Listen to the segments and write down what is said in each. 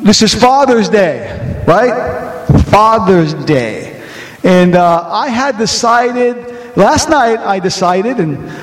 This is Father's Day, right? Father's Day. And I had decided, last night I decided,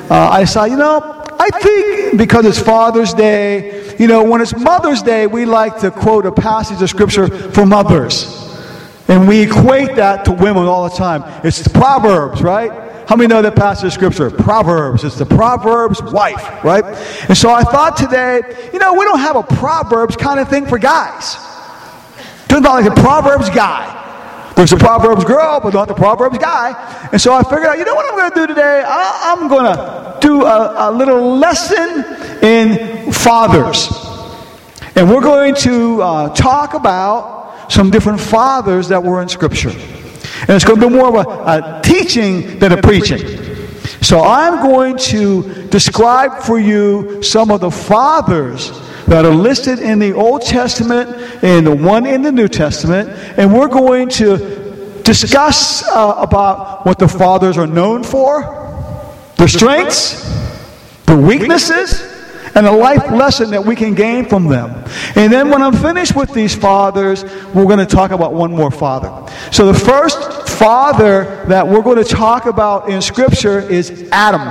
I think because it's Father's Day, when it's Mother's Day, we like to quote a passage of Scripture for mothers. And we equate that to women all the time. It's the Proverbs, right? How many know that passage of Scripture? Proverbs. It's the Proverbs wife, right? And so I thought today, we don't have a Proverbs kind of thing for guys. It's not like a Proverbs guy. There's a Proverbs girl, but not the Proverbs guy. And so I figured out, what I'm going to do today? I'm going to do a little lesson in fathers. And we're going to talk about some different fathers that were in Scripture. And it's going to be more of a teaching than a preaching. So I'm going to describe for you some of the fathers that are listed in the Old Testament and the one in the New Testament. And we're going to discuss about what the fathers are known for, their strengths, their weaknesses, and a life lesson that we can gain from them. And then when I'm finished with these fathers, we're going to talk about one more father. So the first father that we're going to talk about in Scripture is Adam.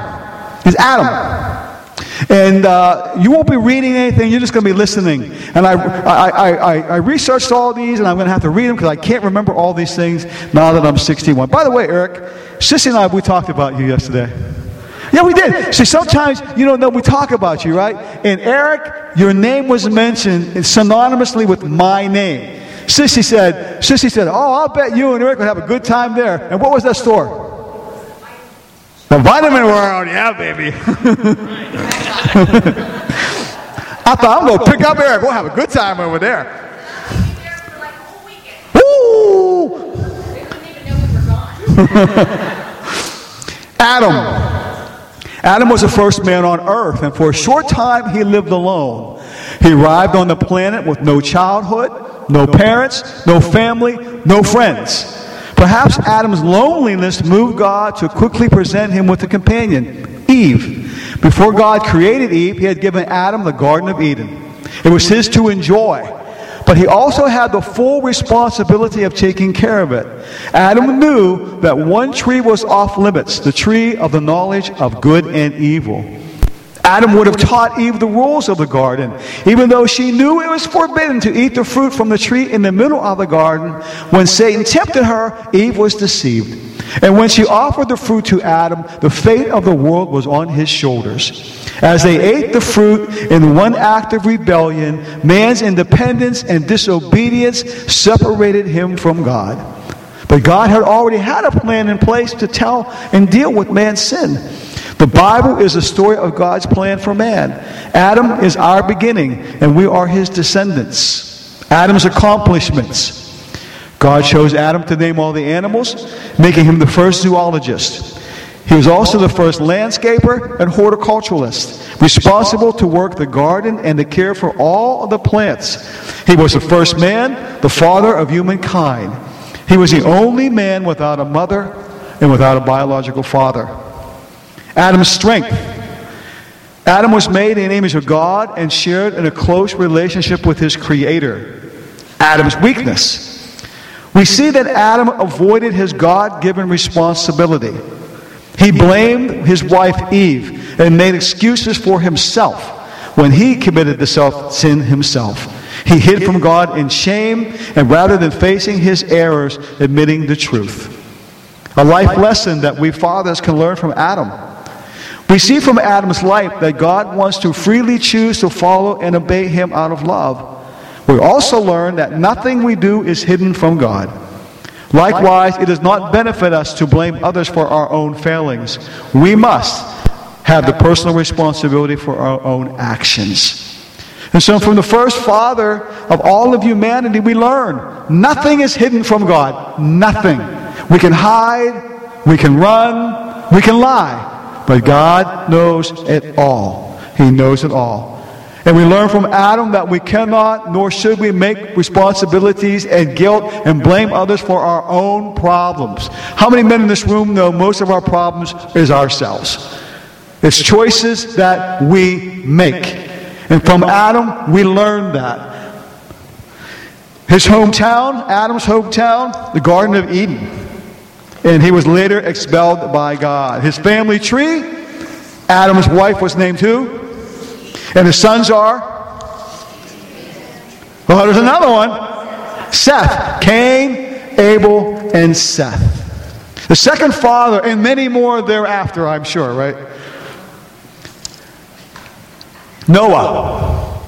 And you won't be reading anything, you're just going to be listening. And I researched all these, and I'm going to have to read them because I can't remember all these things now that I'm 61. By the way, Eric, Sissy and I, we talked about you yesterday. Yeah, we did. See, sometimes, we talk about you, right? And Eric, your name was mentioned synonymously with my name. Sissy said, oh, I'll bet you and Eric would have a good time there. And what was that store? The Vitamin World. Yeah, baby. I thought, I'm going to pick up Eric. We'll have a good time over there. Woo! Adam was the first man on earth, and for a short time he lived alone. He arrived on the planet with no childhood, no parents, no family, no friends. Perhaps Adam's loneliness moved God to quickly present him with a companion, Eve. Before God created Eve, he had given Adam the Garden of Eden. It was his to enjoy. But he also had the full responsibility of taking care of it. Adam knew that one tree was off limits, the tree of the knowledge of good and evil. Adam would have taught Eve the rules of the garden, even though she knew it was forbidden to eat the fruit from the tree in the middle of the garden. When Satan tempted her, Eve was deceived. And when she offered the fruit to Adam, the fate of the world was on his shoulders. As they ate the fruit in one act of rebellion, man's independence and disobedience separated him from God. But God had already had a plan in place to tell and deal with man's sin. The Bible is a story of God's plan for man. Adam is our beginning, and we are his descendants. Adam's accomplishments. God chose Adam to name all the animals, making him the first zoologist. He was also the first landscaper and horticulturalist, responsible to work the garden and to care for all of the plants. He was the first man, the father of humankind. He was the only man without a mother and without a biological father. Adam's strength. Adam was made in the image of God and shared in a close relationship with his Creator. Adam's weakness. We see that Adam avoided his God-given responsibility. He blamed his wife Eve and made excuses for himself when he committed the sin himself. He hid from God in shame, and rather than facing his errors, admitting the truth. A life lesson that we fathers can learn from Adam. We see from Adam's life that God wants to freely choose to follow and obey him out of love. We also learn that nothing we do is hidden from God. Likewise, it does not benefit us to blame others for our own failings. We must have the personal responsibility for our own actions. And so from the first father of all of humanity, we learn nothing is hidden from God. Nothing. We can hide, we can run, we can lie. But God knows it all. He knows it all. And we learn from Adam that we cannot, nor should we make responsibilities and guilt and blame others for our own problems. How many men in this room know most of our problems is ourselves? It's choices that we make. And from Adam, we learn that. His hometown, Adam's hometown, the Garden of Eden. And he was later expelled by God. His family tree, Adam's wife was named who? And his sons are? Well, there's another one. Seth. Cain, Abel, and Seth. The second father, and many more thereafter, I'm sure, right? Noah.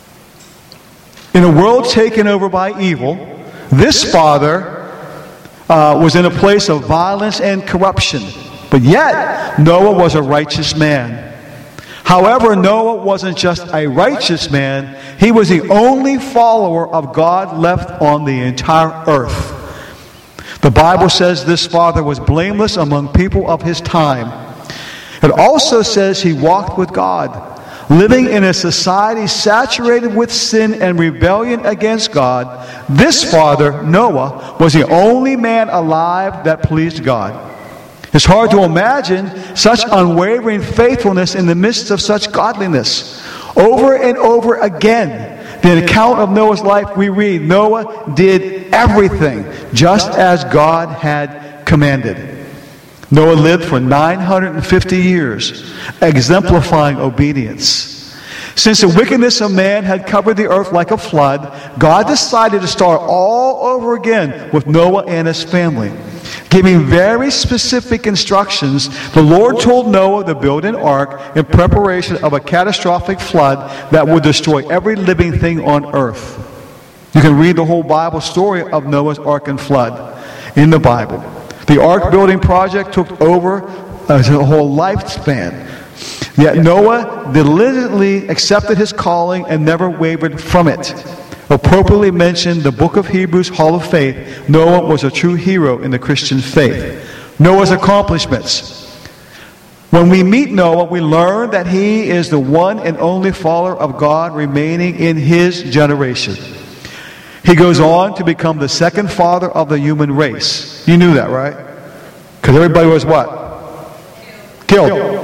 In a world taken over by evil, this father was in a place of violence and corruption. But yet, Noah was a righteous man. However, Noah wasn't just a righteous man. He was the only follower of God left on the entire earth. The Bible says this father was blameless among people of his time. It also says he walked with God. Living in a society saturated with sin and rebellion against God, this father, Noah, was the only man alive that pleased God. It's hard to imagine such unwavering faithfulness in the midst of such godliness. Over and over again, the account of Noah's life we read, Noah did everything just as God had commanded. Noah lived for 950 years, exemplifying obedience. Since the wickedness of man had covered the earth like a flood, God decided to start all over again with Noah and his family. Giving very specific instructions, the Lord told Noah to build an ark in preparation of a catastrophic flood that would destroy every living thing on earth. You can read the whole Bible story of Noah's ark and flood in the Bible. The ark building project took over a whole lifespan. Yet Noah diligently accepted his calling and never wavered from it. Appropriately mentioned the book of Hebrews Hall of Faith, Noah was a true hero in the Christian faith. Noah's accomplishments. When we meet Noah, we learn that he is the one and only follower of God remaining in his generation. He goes on to become the second father of the human race. You knew that, right? Because everybody was what? Killed.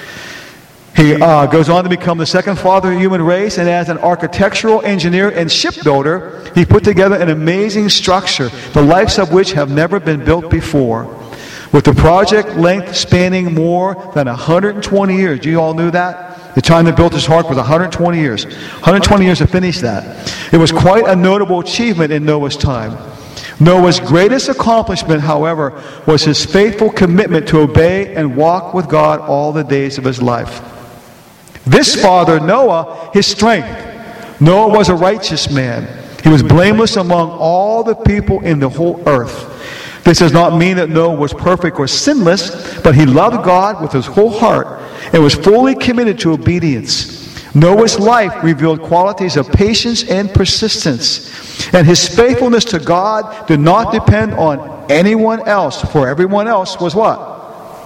He goes on to become the second father of the human race, and as an architectural engineer and shipbuilder, he put together an amazing structure, the likes of which have never been built before. With the project length spanning more than 120 years. You all knew that? The time they built this ark was 120 years. 120 years to finish that. It was quite a notable achievement in Noah's time. Noah's greatest accomplishment, however, was his faithful commitment to obey and walk with God all the days of his life. This father, Noah, his strength. Noah was a righteous man. He was blameless among all the people in the whole earth. This does not mean that Noah was perfect or sinless, but he loved God with his whole heart and was fully committed to obedience. Noah's life revealed qualities of patience and persistence, and his faithfulness to God did not depend on anyone else, for everyone else was what?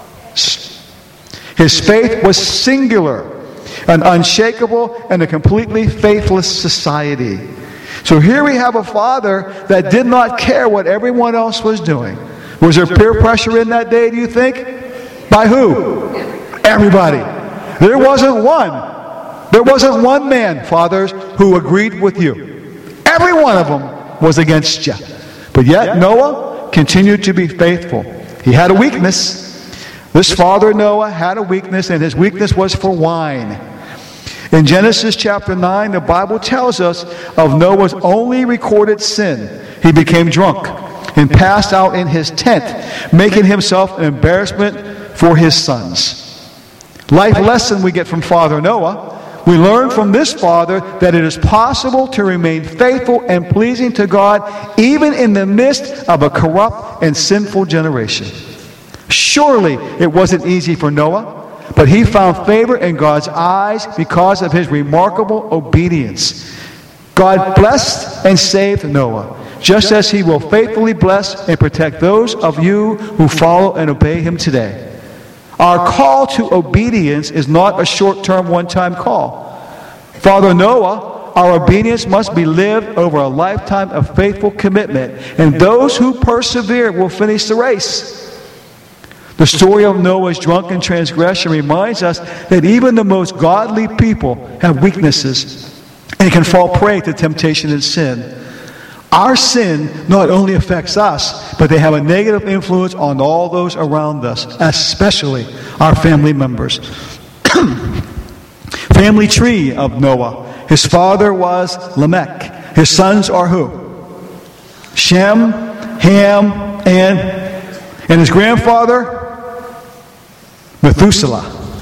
His faith was singular, an unshakable, and a completely faithless society. So here we have a father that did not care what everyone else was doing. Was there peer pressure in that day, do you think? By who? Everybody. There wasn't one. There wasn't one man, fathers, who agreed with you. Every one of them was against you. But yet Noah continued to be faithful. He had a weakness. This father, Noah, had a weakness, and his weakness was for wine. In Genesis chapter 9, the Bible tells us of Noah's only recorded sin. He became drunk and passed out in his tent, making himself an embarrassment for his sons. Life lesson we get from Father Noah. We learn from this father that it is possible to remain faithful and pleasing to God even in the midst of a corrupt and sinful generation. Surely it wasn't easy for Noah, but he found favor in God's eyes because of his remarkable obedience. God blessed and saved Noah, just as he will faithfully bless and protect those of you who follow and obey him today. Our call to obedience is not a short-term, one-time call. Father Noah, our obedience must be lived over a lifetime of faithful commitment, and those who persevere will finish the race. The story of Noah's drunken transgression reminds us that even the most godly people have weaknesses and can fall prey to temptation and sin. Our sin not only affects us, but they have a negative influence on all those around us, especially our family members. Family tree of Noah. His father was Lamech. His sons are who? Shem, Ham, and his grandfather, Methuselah.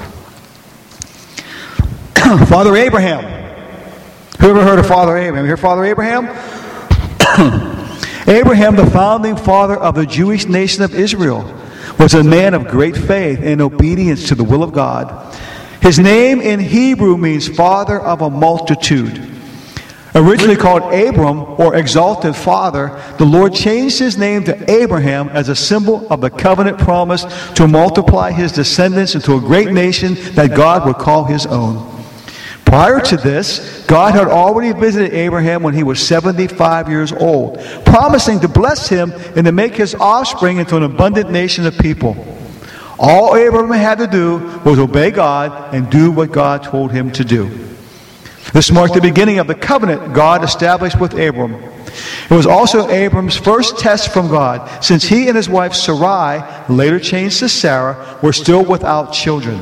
Father Abraham. Who ever heard of Father Abraham? You hear Father Abraham? Abraham, the founding father of the Jewish nation of Israel, was a man of great faith and obedience to the will of God. His name in Hebrew means father of a multitude. Originally called Abram, or exalted father, the Lord changed his name to Abraham as a symbol of the covenant promise to multiply his descendants into a great nation that God would call his own. Prior to this, God had already visited Abraham when he was 75 years old, promising to bless him and to make his offspring into an abundant nation of people. All Abraham had to do was obey God and do what God told him to do. This marked the beginning of the covenant God established with Abram. It was also Abram's first test from God, since he and his wife Sarai, later changed to Sarah, were still without children.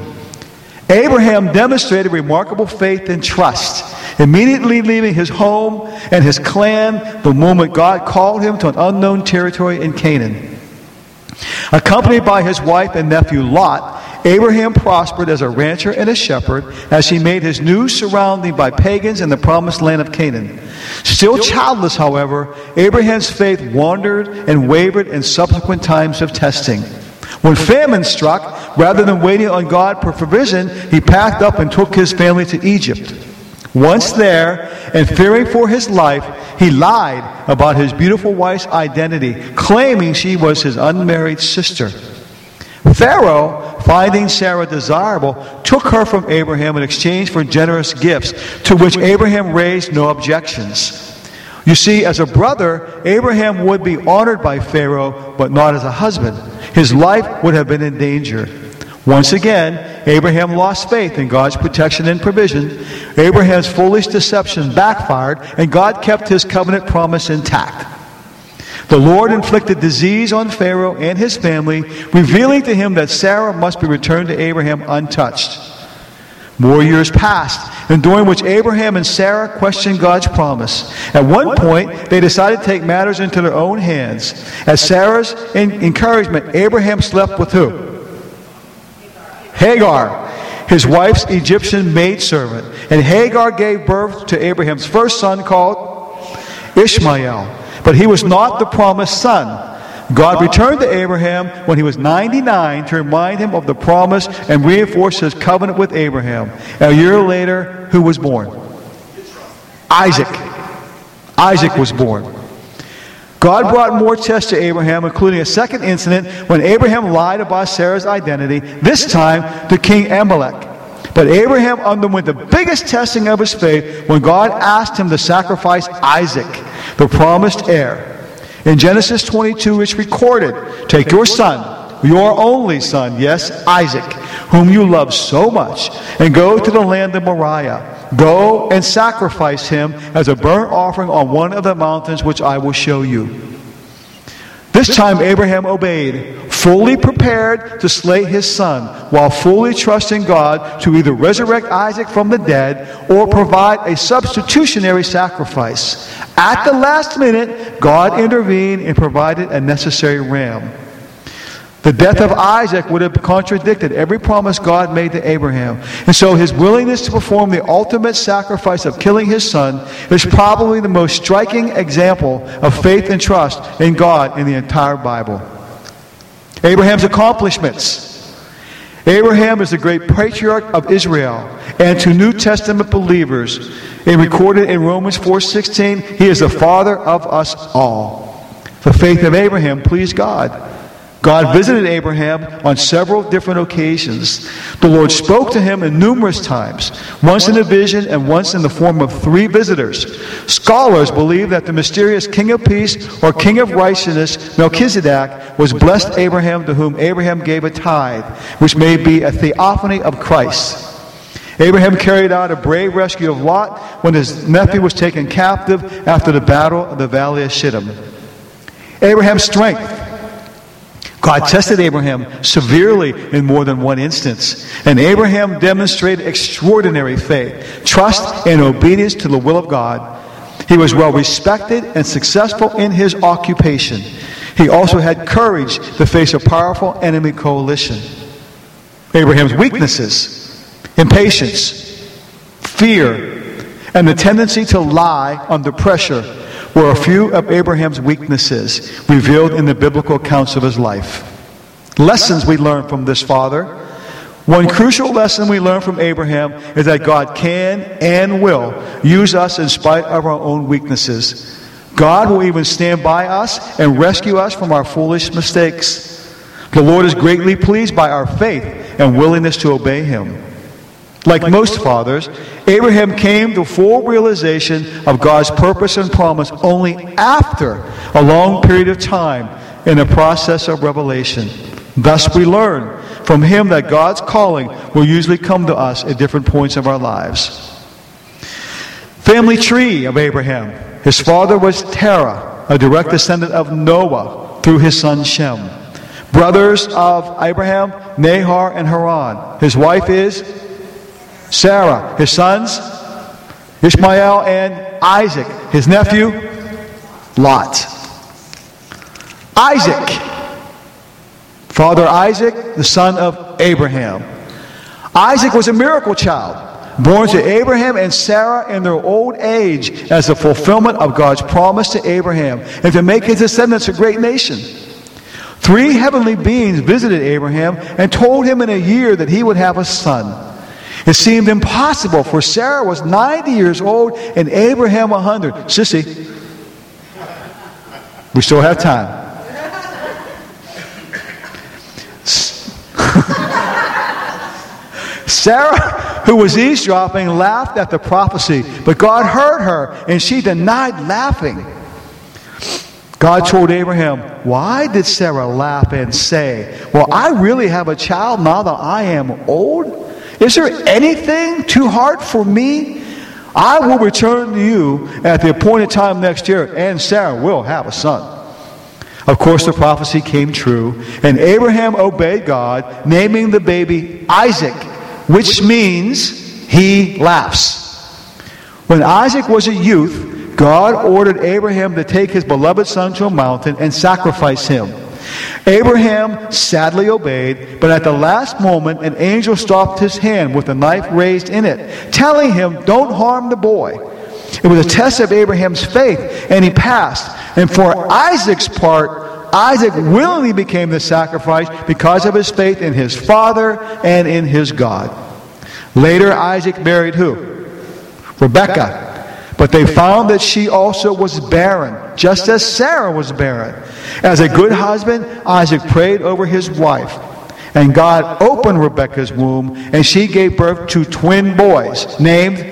Abraham demonstrated remarkable faith and trust, immediately leaving his home and his clan the moment God called him to an unknown territory in Canaan. Accompanied by his wife and nephew Lot, Abraham prospered as a rancher and a shepherd as he made his new surrounding by pagans in the promised land of Canaan. Still childless, however, Abraham's faith wandered and wavered in subsequent times of testing. When famine struck, rather than waiting on God for provision, he packed up and took his family to Egypt. Once there, and fearing for his life, he lied about his beautiful wife's identity, claiming she was his unmarried sister. Pharaoh, finding Sarah desirable, took her from Abraham in exchange for generous gifts, to which Abraham raised no objections. You see, as a brother, Abraham would be honored by Pharaoh, but not as a husband. His life would have been in danger. Once again, Abraham lost faith in God's protection and provision. Abraham's foolish deception backfired, and God kept his covenant promise intact. The Lord inflicted disease on Pharaoh and his family, revealing to him that Sarah must be returned to Abraham untouched. More years passed, and during which Abraham and Sarah questioned God's promise. At one point, they decided to take matters into their own hands. At Sarah's encouragement, Abraham slept with who? Hagar, his wife's Egyptian maidservant. And Hagar gave birth to Abraham's first son called Ishmael. But he was not the promised son. God returned to Abraham when he was 99 to remind him of the promise and reinforce his covenant with Abraham. A year later, who was born? Isaac. Isaac was born. God brought more tests to Abraham, including a second incident when Abraham lied about Sarah's identity, this time to King Amalek. But Abraham underwent the biggest testing of his faith when God asked him to sacrifice Isaac, the promised heir. In Genesis 22, it's recorded, "Take your son, your only son, yes, Isaac, whom you love so much, and go to the land of Moriah. Go and sacrifice him as a burnt offering on one of the mountains which I will show you." This time Abraham obeyed, fully prepared to slay his son, while fully trusting God to either resurrect Isaac from the dead or provide a substitutionary sacrifice. At the last minute, God intervened and provided a necessary ram. The death of Isaac would have contradicted every promise God made to Abraham. And so his willingness to perform the ultimate sacrifice of killing his son is probably the most striking example of faith and trust in God in the entire Bible. Abraham's accomplishments. Abraham is the great patriarch of Israel, and to New Testament believers, and recorded in Romans 4:16, he is the father of us all. The faith of Abraham pleased God. God visited Abraham on several different occasions. The Lord spoke to him in numerous times, once in a vision and once in the form of 3 visitors. Scholars believe that the mysterious King of Peace or King of Righteousness, Melchizedek, was blessed Abraham, to whom Abraham gave a tithe, which may be a theophany of Christ. Abraham carried out a brave rescue of Lot when his nephew was taken captive after the battle of the Valley of Shittim. Abraham's strength. God tested Abraham severely in more than one instance, and Abraham demonstrated extraordinary faith, trust, and obedience to the will of God. He was well respected and successful in his occupation. He also had courage to face a powerful enemy coalition. Abraham's weaknesses: impatience, fear, and the tendency to lie under pressure were a few of Abraham's weaknesses revealed in the biblical accounts of his life. Lessons we learn from this father. One crucial lesson we learn from Abraham is that God can and will use us in spite of our own weaknesses. God will even stand by us and rescue us from our foolish mistakes. The Lord is greatly pleased by our faith and willingness to obey Him. Like most fathers, Abraham came to full realization of God's purpose and promise only after a long period of time in the process of revelation. Thus we learn from him that God's calling will usually come to us at different points of our lives. Family tree of Abraham. His father was Terah, a direct descendant of Noah through his son Shem. Brothers of Abraham, Nahor and Haran. His wife is Sarah. His sons, Ishmael and Isaac. His nephew, Lot. Isaac. Father Isaac, the son of Abraham. Isaac was a miracle child, born to Abraham and Sarah in their old age as a fulfillment of God's promise to Abraham and to make his descendants a great nation. 3 heavenly beings visited Abraham and told him in a year that he would have a son. It seemed impossible, for Sarah was 90 years old and Abraham 100. Sissy, we still have time. Sarah, who was eavesdropping, laughed at the prophecy, but God heard her and she denied laughing. God told Abraham, "Why did Sarah laugh and say, 'Well, I really have a child now that I am old? Is there anything too hard for me? I will return to you at the appointed time next year, and Sarah will have a son.'" Of course, the prophecy came true, and Abraham obeyed God, naming the baby Isaac, which means he laughs. When Isaac was a youth, God ordered Abraham to take his beloved son to a mountain and sacrifice him. Abraham sadly obeyed, but at the last moment, an angel stopped his hand with a knife raised in it, telling him, "Don't harm the boy." It was a test of Abraham's faith, and he passed. And for Isaac's part, Isaac willingly became the sacrifice because of his faith in his father and in his God. Later, Isaac married who? Rebekah. But they found that she also was barren, just as Sarah was barren. As a good husband, Isaac prayed over his wife. And God opened Rebekah's womb, and she gave birth to twin boys, named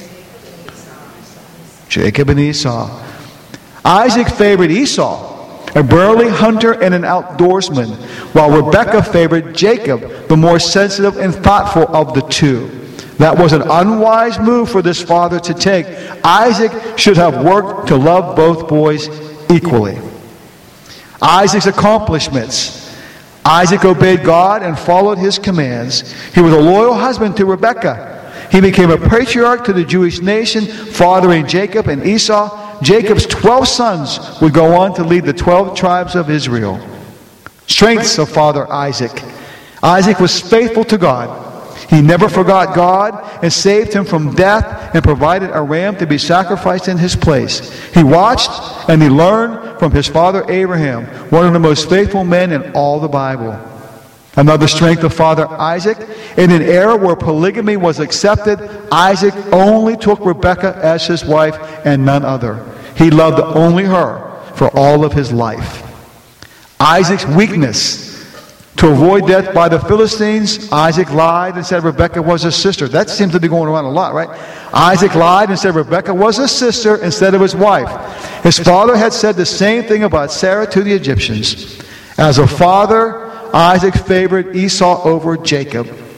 Jacob and Esau. Isaac favored Esau, a burly hunter and an outdoorsman, while Rebekah favored Jacob, the more sensitive and thoughtful of the two. That was an unwise move for this father to take. Isaac should have worked to love both boys equally. Isaac's accomplishments. Isaac obeyed God and followed his commands. He was a loyal husband to Rebekah. He became a patriarch to the Jewish nation, fathering Jacob and Esau. Jacob's 12 sons would go on to lead the 12 tribes of Israel. Strengths of Father Isaac. Isaac was faithful to God. He never forgot God and saved him from death and provided a ram to be sacrificed in his place. He watched and he learned from his father Abraham, one of the most faithful men in all the Bible. Another strength of Father Isaac, in an era where polygamy was accepted, Isaac only took Rebekah as his wife and none other. He loved only her for all of his life. Isaac's weakness. To avoid death by the Philistines, Isaac lied and said Rebekah was his sister. That seems to be going around a lot, right? Isaac lied and said Rebekah was his sister instead of his wife. His father had said the same thing about Sarah to the Egyptians. As a father, Isaac favored Esau over Jacob.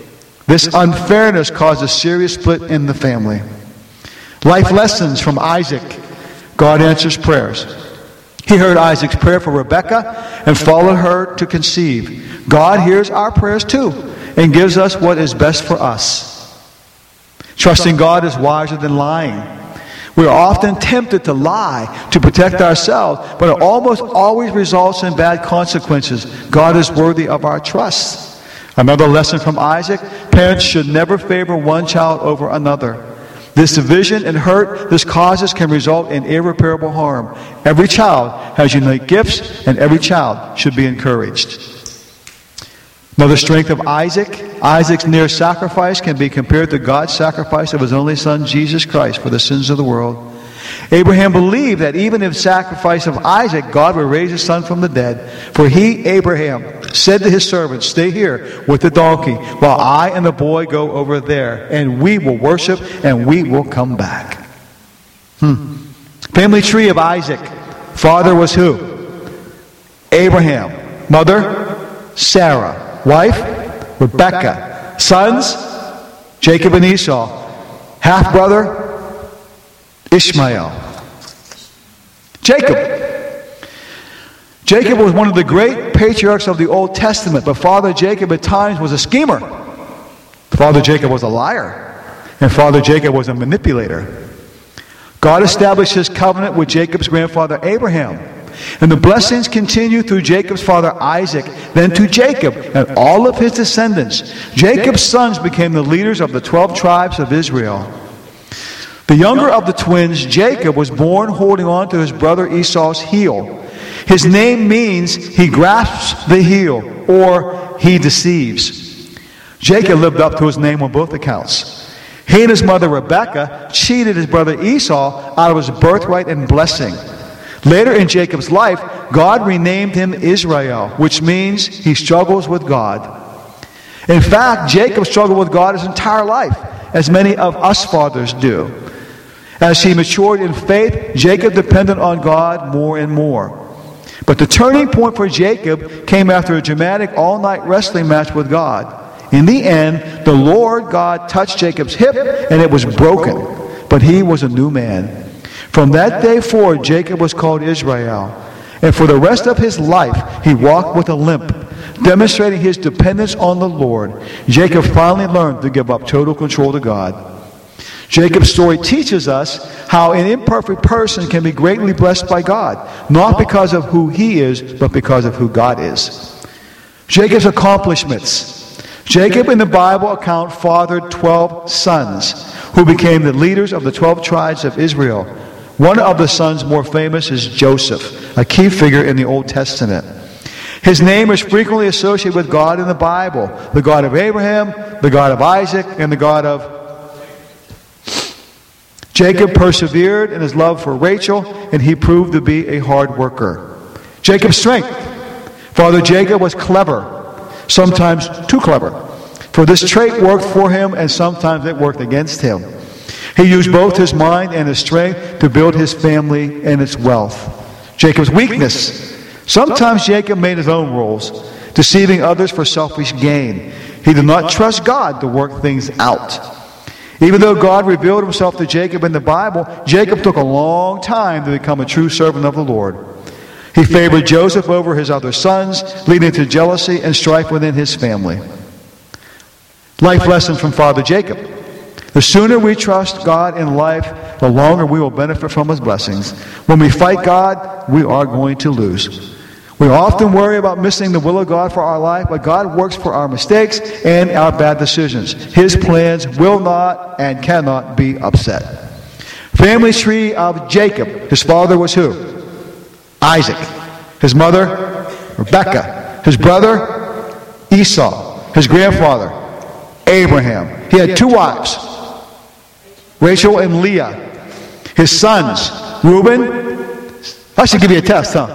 This unfairness caused a serious split in the family. Life lessons from Isaac. God answers prayers. He heard Isaac's prayer for Rebekah and followed her to conceive. God hears our prayers too and gives us what is best for us. Trusting God is wiser than lying. We are often tempted to lie to protect ourselves, but it almost always results in bad consequences. God is worthy of our trust. Another lesson from Isaac: parents should never favor one child over another. This division and hurt this causes can result in irreparable harm. Every child has unique gifts, and every child should be encouraged. Another strength of Isaac: Isaac's near sacrifice can be compared to God's sacrifice of his only son, Jesus Christ, for the sins of the world. Abraham believed that even in sacrifice of Isaac, God would raise his son from the dead. For he, Abraham, said to his servants, "Stay here with the donkey, while I and the boy go over there, and we will worship, and we will come back." Family tree of Isaac. Father was who? Abraham. Mother? Sarah. Wife? Rebekah. Sons? Jacob and Esau. Half-brother? Ishmael. Jacob. Jacob was one of the great patriarchs of the Old Testament, but Father Jacob at times was a schemer. Father Jacob was a liar, and Father Jacob was a manipulator. God established his covenant with Jacob's grandfather Abraham, and the blessings continued through Jacob's father Isaac, then to Jacob and all of his descendants. Jacob's sons became the leaders of the 12 tribes of Israel. The younger of the twins, Jacob, was born holding on to his brother Esau's heel. His name means he grasps the heel, or he deceives. Jacob lived up to his name on both accounts. He and his mother Rebekah cheated his brother Esau out of his birthright and blessing. Later in Jacob's life, God renamed him Israel, which means he struggles with God. In fact, Jacob struggled with God his entire life, as many of us fathers do. As he matured in faith, Jacob depended on God more and more. But the turning point for Jacob came after a dramatic all-night wrestling match with God. In the end, the Lord God touched Jacob's hip, and it was broken. But he was a new man. From that day forward, Jacob was called Israel. And for the rest of his life, he walked with a limp, demonstrating his dependence on the Lord. Jacob finally learned to give up total control to God. Jacob's story teaches us how an imperfect person can be greatly blessed by God, not because of who he is, but because of who God is. Jacob's accomplishments. Jacob in the Bible account fathered 12 sons, who became the leaders of the 12 tribes of Israel. One of the sons more famous is Joseph, a key figure in the Old Testament. His name is frequently associated with God in the Bible: the God of Abraham, the God of Isaac, and the God of... Jacob persevered in his love for Rachel, and he proved to be a hard worker. Jacob's strength. Father Jacob was clever, sometimes too clever. For this trait worked for him, and sometimes it worked against him. He used both his mind and his strength to build his family and its wealth. Jacob's weakness. Sometimes Jacob made his own rules, deceiving others for selfish gain. He did not trust God to work things out. Even though God revealed himself to Jacob in the Bible, Jacob took a long time to become a true servant of the Lord. He favored Joseph over his other sons, leading to jealousy and strife within his family. Life lesson from Father Jacob. The sooner we trust God in life, the longer we will benefit from his blessings. When we fight God, we are going to lose. We often worry about missing the will of God for our life, but God works for our mistakes and our bad decisions. His plans will not and cannot be upset. Family tree of Jacob. His father was who? Isaac. His mother, Rebekah. His brother, Esau. His grandfather, Abraham. He had 2 wives, Rachel and Leah. His sons, Reuben. I should give you a test, huh?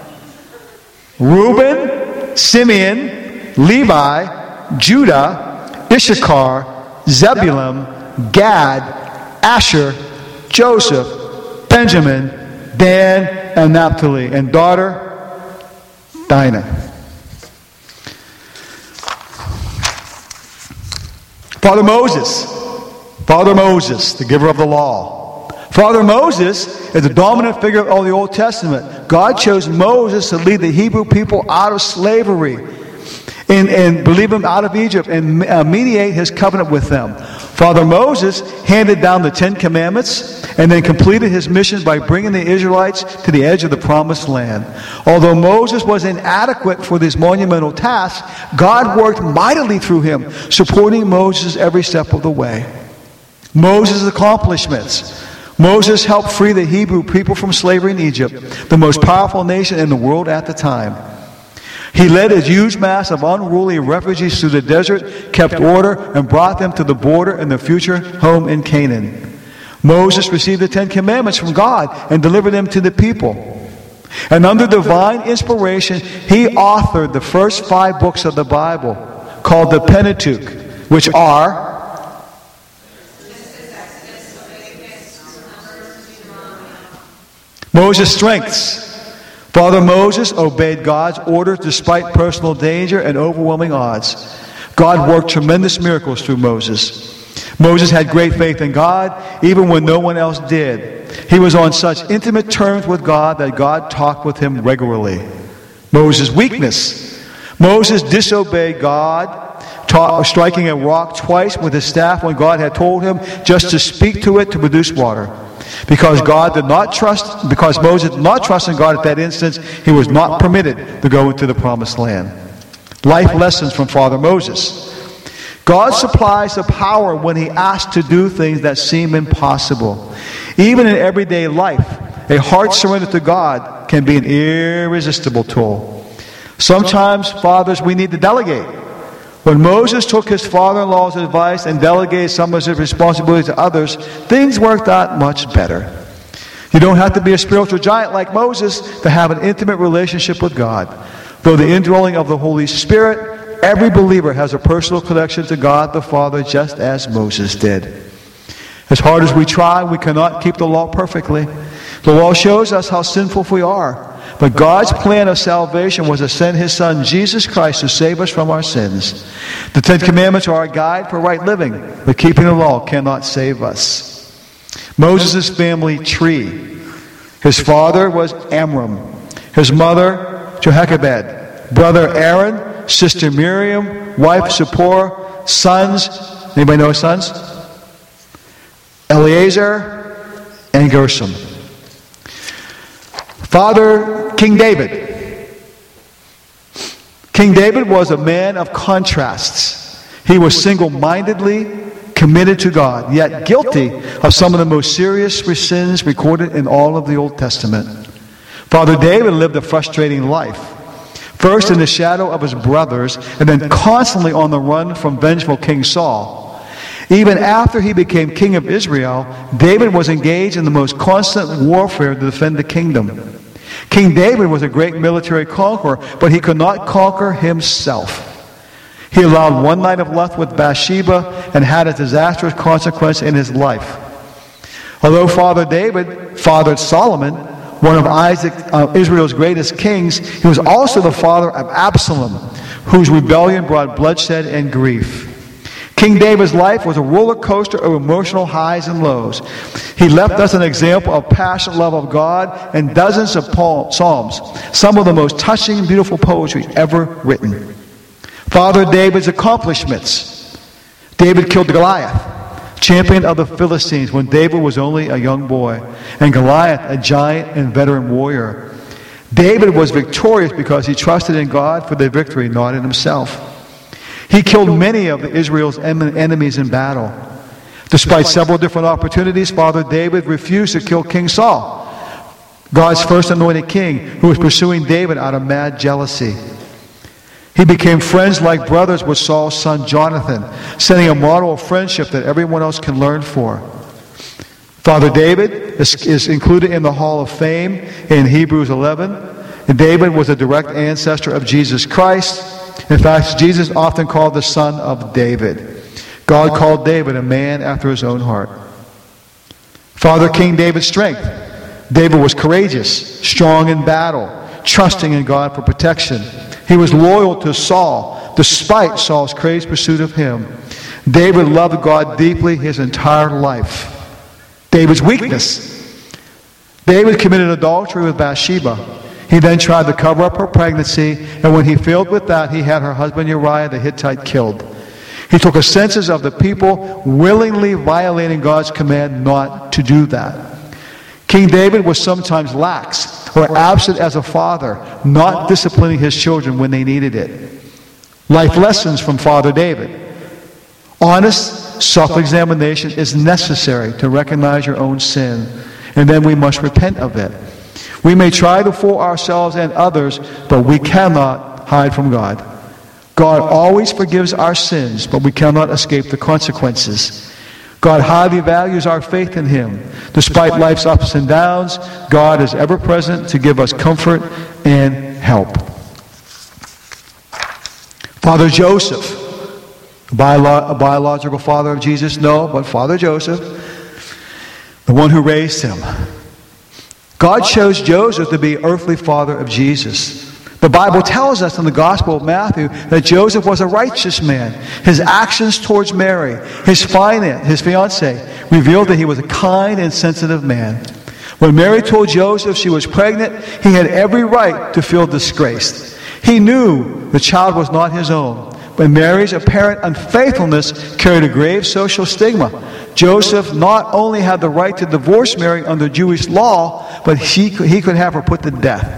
Reuben, Simeon, Levi, Judah, Issachar, Zebulun, Gad, Asher, Joseph, Benjamin, Dan, and Naphtali, and daughter, Dinah. Father Moses, the giver of the law. Father Moses is the dominant figure of the Old Testament. God chose Moses to lead the Hebrew people out of slavery and lead them out of Egypt and mediate his covenant with them. Father Moses handed down the Ten Commandments and then completed his mission by bringing the Israelites to the edge of the Promised Land. Although Moses was inadequate for this monumental task, God worked mightily through him, supporting Moses every step of the way. Moses' accomplishments. Moses helped free the Hebrew people from slavery in Egypt, the most powerful nation in the world at the time. He led a huge mass of unruly refugees through the desert, kept order, and brought them to the border and their future home in Canaan. Moses received the Ten Commandments from God and delivered them to the people. And under divine inspiration, he authored the first 5 books of the Bible, called the Pentateuch, which are Moses' strengths. Father Moses obeyed God's orders despite personal danger and overwhelming odds. God worked tremendous miracles through Moses. Moses had great faith in God, even when no one else did. He was on such intimate terms with God that God talked with him regularly. Moses' weakness. Moses disobeyed God, striking a rock twice with his staff when God had told him just to speak to it to produce water. Because Moses did not trust in God at that instance, he was not permitted to go into the Promised Land. Life lessons from Father Moses. God supplies the power when he asks to do things that seem impossible. Even in everyday life, a heart surrendered to God can be an irresistible tool. Sometimes, fathers, we need to delegate. When Moses took his father-in-law's advice and delegated some of his responsibilities to others, things worked out much better. You don't have to be a spiritual giant like Moses to have an intimate relationship with God. Though the indwelling of the Holy Spirit, every believer has a personal connection to God the Father, just as Moses did. As hard as we try, we cannot keep the law perfectly. The law shows us how sinful we are. But God's plan of salvation was to send his Son, Jesus Christ, to save us from our sins. The Ten Commandments are a guide for right living, but keeping the law cannot save us. Moses' family tree. His father was Amram. His mother, Jochebed. Brother Aaron, sister Miriam, wife Zipporah, sons. Anybody know his sons? Eleazar and Gershom. Father, King David. King David was a man of contrasts. He was single-mindedly committed to God, yet guilty of some of the most serious sins recorded in all of the Old Testament. Father David lived a frustrating life. First in the shadow of his brothers, and then constantly on the run from vengeful King Saul. Even after he became king of Israel, David was engaged in the most constant warfare to defend the kingdom. King David was a great military conqueror, but he could not conquer himself. He allowed one night of lust with Bathsheba and had a disastrous consequence in his life. Although Father David fathered Solomon, one of Israel's greatest kings, he was also the father of Absalom, whose rebellion brought bloodshed and grief. King David's life was a roller coaster of emotional highs and lows. He left us an example of passionate love of God and dozens of psalms, some of the most touching and beautiful poetry ever written. Father David's accomplishments. David killed Goliath, champion of the Philistines, when David was only a young boy, and Goliath, a giant and veteran warrior. David was victorious because he trusted in God for the victory, not in himself. He killed many of Israel's enemies in battle. Despite several different opportunities, Father David refused to kill King Saul, God's first anointed king, who was pursuing David out of mad jealousy. He became friends like brothers with Saul's son Jonathan, setting a model of friendship that everyone else can learn for. Father David is included in the Hall of Fame in Hebrews 11. And David was a direct ancestor of Jesus Christ. In fact, Jesus is often called the son of David. God called David a man after his own heart. Father King David's strength. David was courageous, strong in battle, trusting in God for protection. He was loyal to Saul, despite Saul's crazy pursuit of him. David loved God deeply his entire life. David's weakness. David committed adultery with Bathsheba. He then tried to cover up her pregnancy, and when he failed with that, he had her husband Uriah the Hittite killed. He took a census of the people, willingly violating God's command not to do that. King David was sometimes lax or absent as a father, not disciplining his children when they needed it. Life lessons from Father David. Honest self-examination is necessary to recognize your own sin, and then we must repent of it. We may try to fool ourselves and others, but we cannot hide from God. God always forgives our sins, but we cannot escape the consequences. God highly values our faith in Him. Despite life's ups and downs, God is ever present to give us comfort and help. Father Joseph, a biological father of Jesus? No, but Father Joseph, the one who raised him. God chose Joseph to be earthly father of Jesus. The Bible tells us in the Gospel of Matthew that Joseph was a righteous man. His actions towards Mary, his fiancée, revealed that he was a kind and sensitive man. When Mary told Joseph she was pregnant, he had every right to feel disgraced. He knew the child was not his own. But Mary's apparent unfaithfulness carried a grave social stigma. Joseph not only had the right to divorce Mary under Jewish law, but he could have her put to death.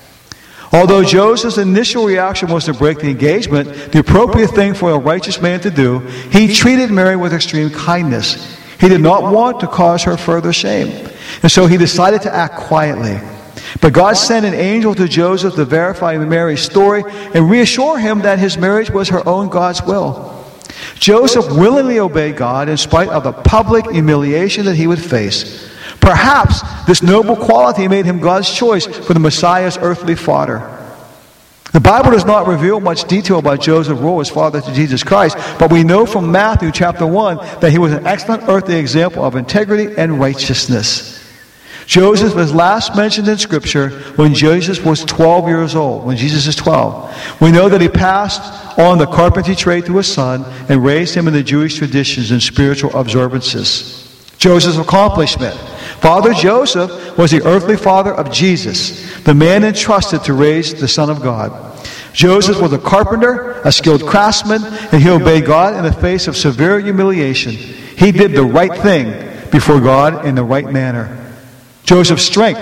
Although Joseph's initial reaction was to break the engagement, the appropriate thing for a righteous man to do, he treated Mary with extreme kindness. He did not want to cause her further shame. And so he decided to act quietly. But God sent an angel to Joseph to verify Mary's story and reassure him that his marriage was her own God's will. Joseph willingly obeyed God in spite of the public humiliation that he would face. Perhaps this noble quality made him God's choice for the Messiah's earthly father. The Bible does not reveal much detail about Joseph's role as father to Jesus Christ, but we know from Matthew chapter 1 that he was an excellent earthly example of integrity and righteousness. Joseph was last mentioned in Scripture when Jesus was 12 years old, when Jesus is 12. We know that he passed on the carpentry trade to his son and raised him in the Jewish traditions and spiritual observances. Joseph's accomplishment. Father Joseph was the earthly father of Jesus, the man entrusted to raise the Son of God. Joseph was a carpenter, a skilled craftsman, and he obeyed God in the face of severe humiliation. He did the right thing before God in the right manner. Joseph's strength.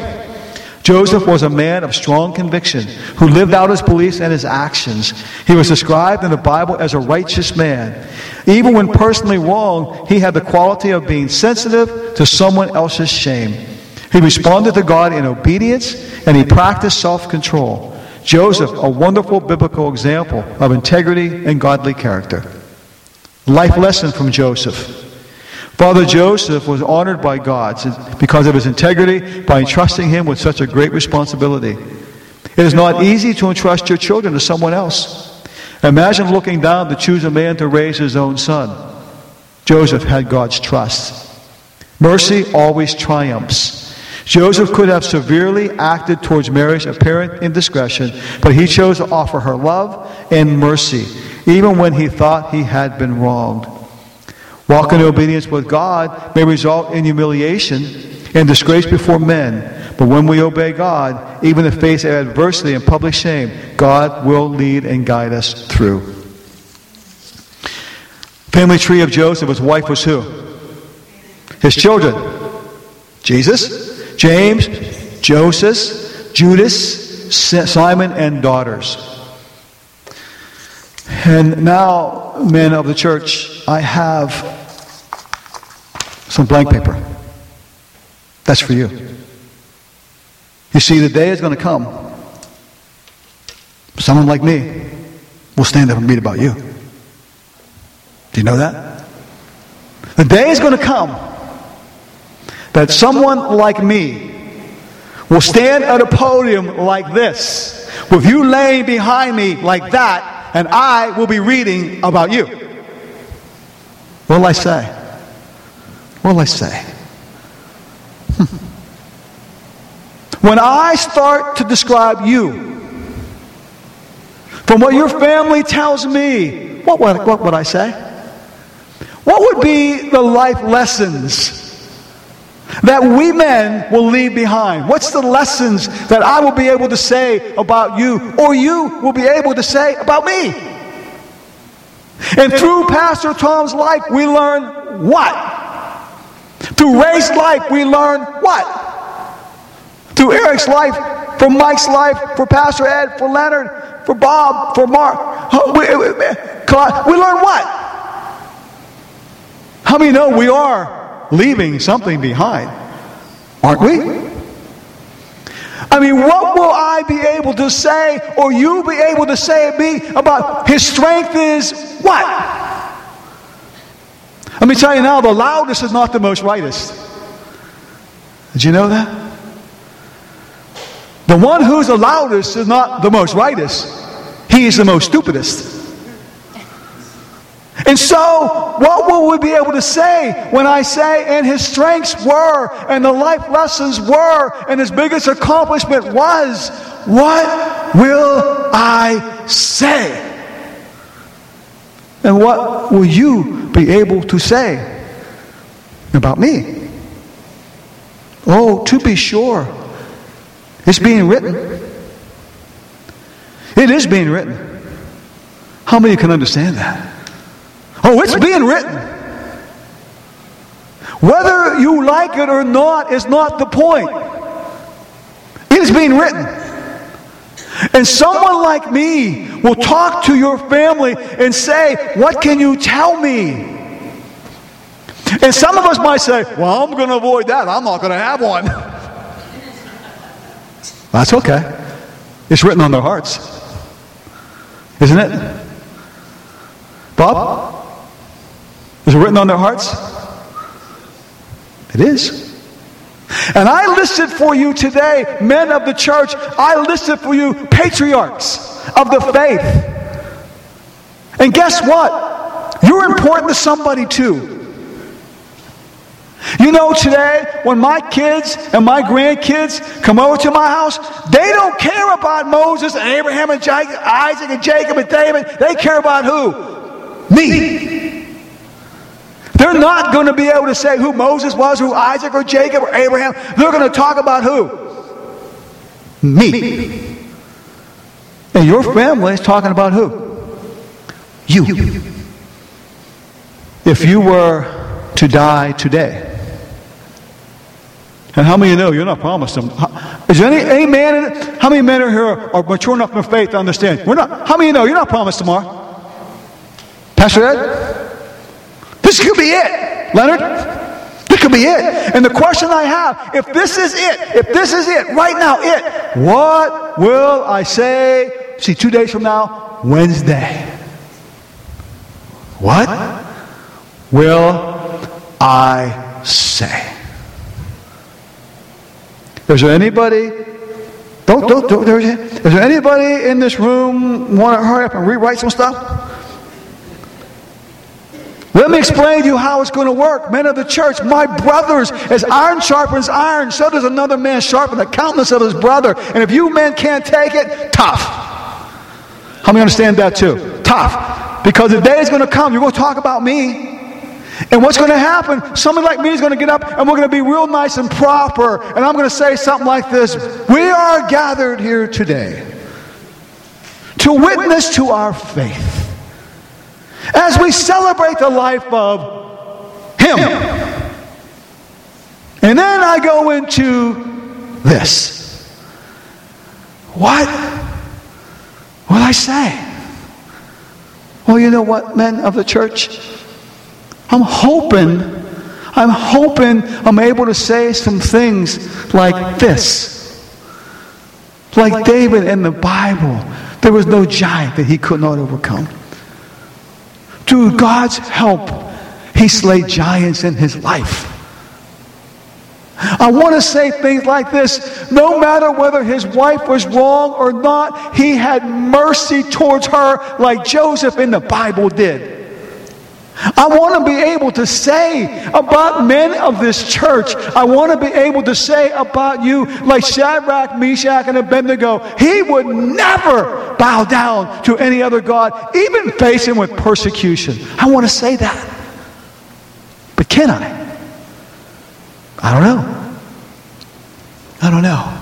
Joseph was a man of strong conviction who lived out his beliefs and his actions. He was described in the Bible as a righteous man. Even when personally wrong, he had the quality of being sensitive to someone else's shame. He responded to God in obedience, and he practiced self-control. Joseph, a wonderful biblical example of integrity and godly character. Life lesson from Joseph. Father Joseph was honored by God because of his integrity by entrusting him with such a great responsibility. It is not easy to entrust your children to someone else. Imagine looking down to choose a man to raise his own son. Joseph had God's trust. Mercy always triumphs. Joseph could have severely acted towards Mary's apparent indiscretion, but he chose to offer her love and mercy, even when he thought he had been wronged. Walking in obedience with God may result in humiliation and disgrace before men. But when we obey God, even in the face of adversity and public shame, God will lead and guide us through. Family tree of Joseph, his wife was who? His children. Jesus, James, Joseph, Judas, Simon, and daughters. And now, men of the church, I have some blank paper. That's for you. You see, the day is going to come. Someone like me will stand up and read about you. Do you know that? The day is going to come that someone like me will stand at a podium like this, with you laying behind me like that, and I will be reading about you. What will I say? What will I say? When I start to describe you, from what your family tells me, what would I say? What would be the life lessons that we men will leave behind? What's the lessons that I will be able to say about you, or you will be able to say about me? And through Pastor Tom's life, we learn what? Through Ray's life, we learn what? Through Eric's life, for Mike's life, for Pastor Ed, for Leonard, for Bob, for Mark, we learn what? How many know we are leaving something behind? Aren't we? I mean, what will I be able to say, or you be able to say of me about his strength is what? Let me tell you now, the loudest is not the most rightest. Did you know that? The one who's the loudest is not the most rightest. He is the most stupidest. And so, what will we be able to say when I say, and his strengths were, and the life lessons were, and his biggest accomplishment was, what will I say? And what will you be able to say about me? Oh, to be sure, it's being written. It is being written. How many can understand that? Oh, it's being written. Whether you like it or not is not the point. It is being written. And someone like me will talk to your family and say, what can you tell me? And some of us might say, well, I'm going to avoid that. I'm not going to have one. That's okay. It's written on their hearts. Isn't it? Bob? Is it written on their hearts? It is. And I listed for you today, men of the church, I listed for you patriarchs of the faith. And guess what? You're important to somebody too. You know, today, when my kids and my grandkids come over to my house, they don't care about Moses and Abraham and Isaac and Jacob and David. They care about who? Me. They're not going to be able to say who Moses was, who Isaac or Jacob or Abraham. They're going to talk about who? Me. And your family is talking about who? You. If you were to die today. And how many of you know you're not promised them? Is there any man in it? How many men are here are mature enough in faith to understand? We're not. How many of you know you're not promised tomorrow? Pastor Ed? This could be it, Leonard. This could be it. And the question I have, if this is it, right now, what will I say? See, 2 days from now, Wednesday. What will I say? Is there anybody? Is there anybody in this room want to hurry up and rewrite some stuff? Let me explain to you how it's going to work. Men of the church, my brothers, as iron sharpens iron, so does another man sharpen the countenance of his brother. And if you men can't take it, tough. How many understand that too? Tough. Because the day is going to come, you're going to talk about me. And what's going to happen, somebody like me is going to get up and we're going to be real nice and proper. And I'm going to say something like this. We are gathered here today to witness to our faith. As we celebrate the life of Him. And then I go into this. What will I say? Well, you know what, men of the church? I'm hoping I'm able to say some things like this. Like David in the Bible. There was no giant that he could not overcome. Through God's help, he slayed giants in his life. I want to say things like this. No matter whether his wife was wrong or not, he had mercy towards her like Joseph in the Bible did. I want to be able to say about men of this church, I want to be able to say about you, like Shadrach, Meshach, and Abednego, he would never bow down to any other God, even face him with persecution. I want to say that. Can I? I don't know. I don't know.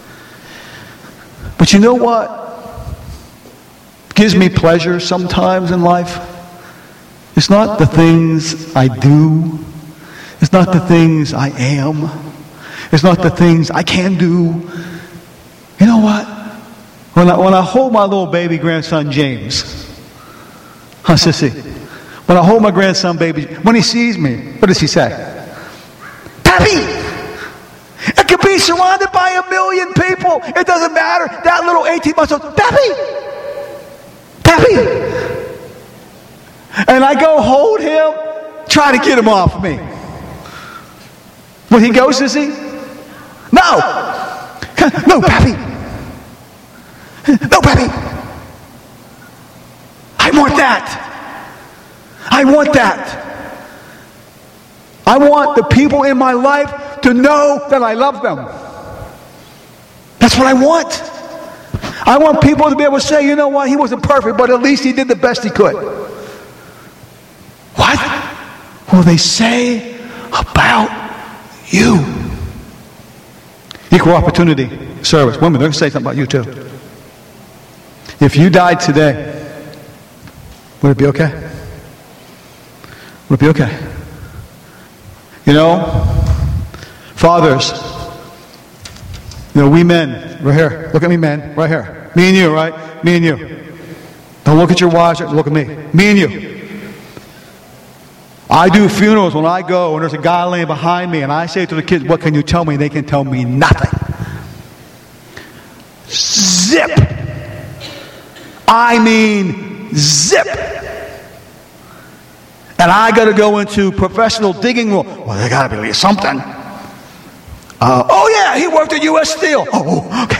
But you know what gives me pleasure sometimes in life? It's not the things I do. It's not the things I am. It's not the things I can do. You know what? When I hold my little baby grandson James, Sissy, when I hold my grandson baby, when he sees me, what does he say? Pappy! I could be surrounded by 1 million people. It doesn't matter. That little 18 months old, Pappy! Pappy! And I go hold him, try to get him off me. Will he go, Sissy? No! No, Pappy! No, Pappy! I want that! I want that! I want the people in my life to know that I love them. That's what I want. I want people to be able to say, you know what, he wasn't perfect, but at least he did the best he could. What will they say about you? Equal opportunity service. Women, they're going to say something about you too. If you died today, would it be okay? Would it be okay? You know, fathers, you know, we men, right here. Look at me, men, right here. Me and you, right? Me and you. Don't look at your wives, look at me. Me and you. I do funerals when I go and there's a guy laying behind me and I say to the kids, what can you tell me? And they can tell me nothing. Zip. I mean zip. And I got to go into professional digging room. Well, there got to be something. Oh yeah, he worked at U.S. Steel. Oh, okay.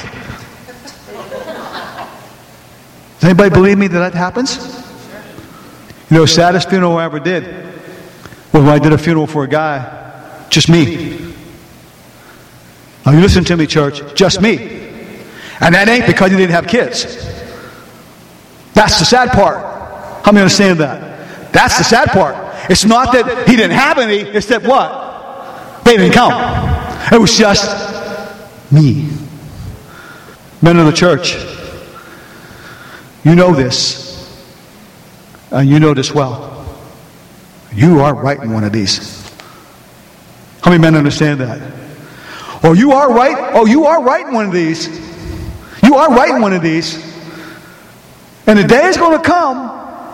Does anybody believe me that happens? You know, saddest funeral I ever did was when I did a funeral for a guy, just me. Now you listen to me, church, just me. And that ain't because he didn't have kids. That's the sad part. How many understand that? That's the sad part. It's not that he didn't have any, it's that what? They didn't come. It was just me. Men of the church, you know this. And you know this well. You are right in one of these. How many men understand that? Oh, you are right. Oh, you are right in one of these. You are right in one of these. And the day is going to come.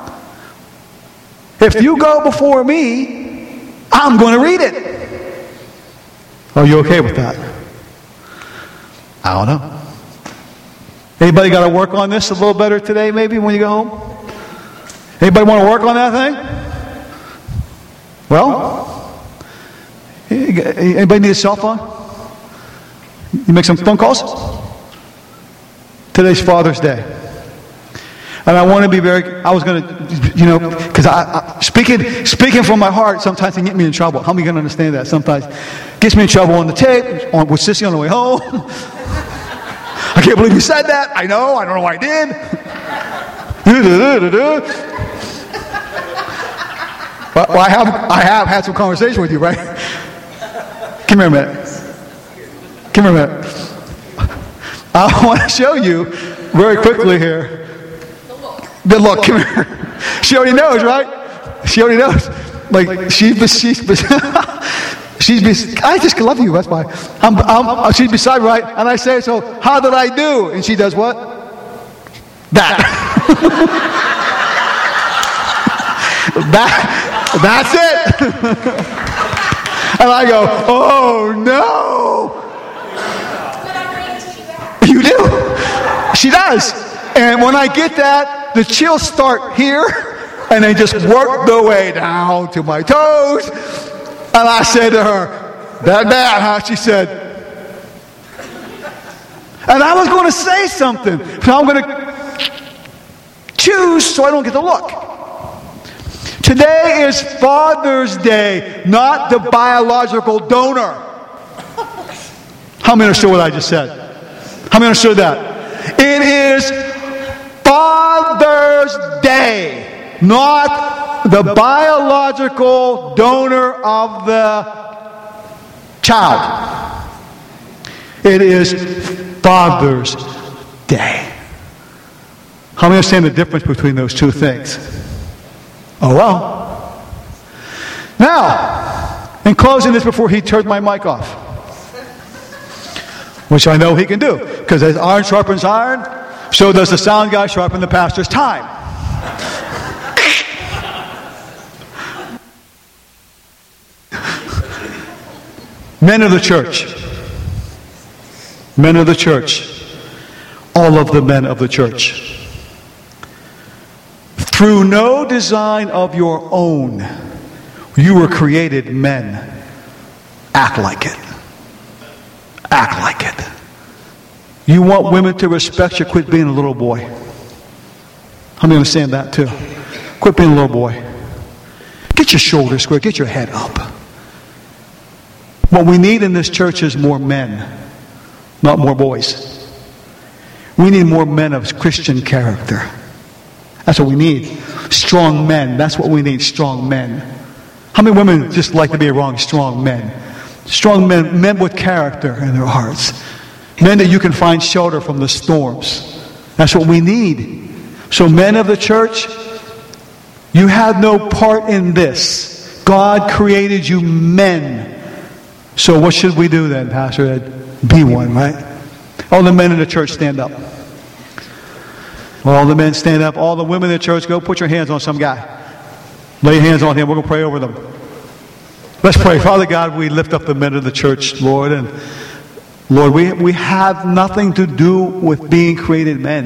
If you go before me, I'm going to read it. Are you okay with that? I don't know. Anybody got to work on this a little better today, maybe, when you go home? Anybody want to work on that thing? Well, anybody need a cell phone? You make some phone calls? Today's Father's Day. And I want to be I was going to, you know, because speaking from my heart sometimes can get me in trouble. How many can understand that? Sometimes gets me in trouble on the tape, with Sissy on the way home. I can't believe you said that. I don't know why I did. Well, I have had some conversation with you, right? Come here a minute. Come here a minute. I want to show you very quickly here. The look, come here. She already knows, right? She already knows. Like I just love you. That's why. She's beside me, right? And I say, so how did I do? And she does what? That. That's it. And I go, oh no. You do. She does. And when I get that, the chills start here, and they just work their way down to my toes. And I said to her, that bad, huh? She said, and I was going to say something, so I'm going to choose so I don't get the look. Today is Father's Day, not the biological donor. How many understood what I just said? How many understood that? It is Father's Day, not the biological donor of the child. It is Father's Day. How many understand the difference between those two things? Oh well. Now, in closing this before he turns my mic off, which I know he can do, because as iron sharpens iron, so does the sound guy sharpen the pastor's time. Men of the church. Men of the church. All of the men of the church. Through no design of your own, you were created men. Act like it. Act like it. You want women to respect you, quit being a little boy. How many understand that too? Quit being a little boy. Get your shoulders square. Get your head up. What we need in this church is more men, not more boys. We need more men of Christian character. That's what we need. Strong men. That's what we need. Strong men. How many women just like to be around strong men? Strong men, men with character in their hearts. Men that you can find shelter from the storms. That's what we need. So men of the church, you have no part in this. God created you men. So what should we do then, Pastor Ed? Be one, right? All the men in the church stand up. All the men stand up. All the women in the church, go put your hands on some guy. Lay your hands on him. We're going to pray over them. Let's pray. Father God, we lift up the men of the church, Lord. And Lord, we have nothing to do with being created men.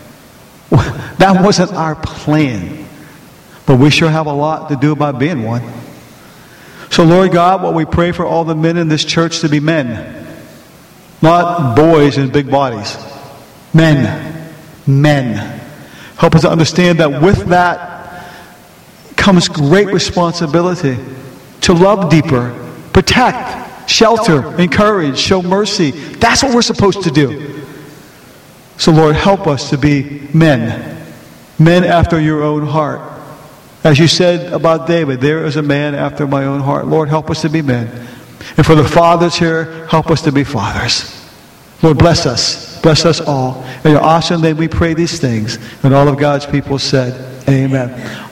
That wasn't our plan. But we sure have a lot to do about being one. So Lord God, what we pray for all the men in this church to be men. Not boys in big bodies. Men. Men. Help us to understand that with that comes great responsibility to love deeper, protect, shelter, encourage, show mercy. That's what we're supposed to do. So Lord, help us to be men. Men after your own heart. As you said about David, there is a man after my own heart. Lord, help us to be men. And for the fathers here, help us to be fathers. Lord, bless us. Bless us all. In your awesome name we pray these things. And all of God's people said, amen.